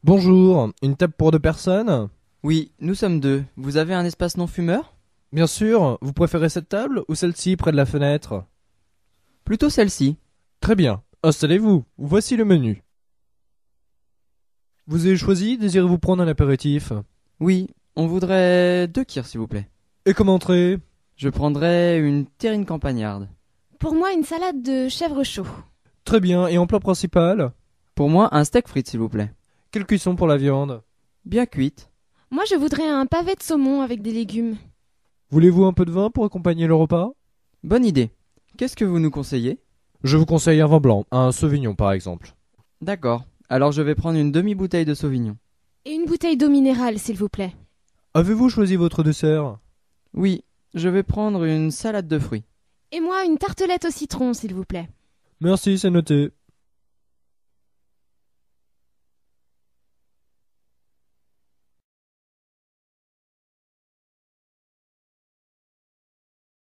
Bonjour, une table pour deux personnes? Oui, nous sommes deux. Vous avez un espace non-fumeur? Bien sûr, vous préférez cette table ou celle-ci près de la fenêtre? Plutôt celle-ci. Très bien, installez-vous, voici le menu. Vous avez choisi, désirez-vous prendre un apéritif? Oui, on voudrait deux kirs, s'il vous plaît. Et comme entrée? Je prendrais une terrine campagnarde. Pour moi, une salade de chèvre chaud. Très bien, et en plat principal? Pour moi, un steak frites, s'il vous plaît. Quelle cuisson pour la viande? Bien cuite. Moi, je voudrais un pavé de saumon avec des légumes. Voulez-vous un peu de vin pour accompagner le repas? Bonne idée. Qu'est-ce que vous nous conseillez? Je vous conseille un vin blanc, un Sauvignon par exemple. D'accord. Alors je vais prendre une demi-bouteille de Sauvignon. Et une bouteille d'eau minérale, s'il vous plaît. Avez-vous choisi votre dessert? Oui, je vais prendre une salade de fruits. Et moi, une tartelette au citron, s'il vous plaît. Merci, c'est noté.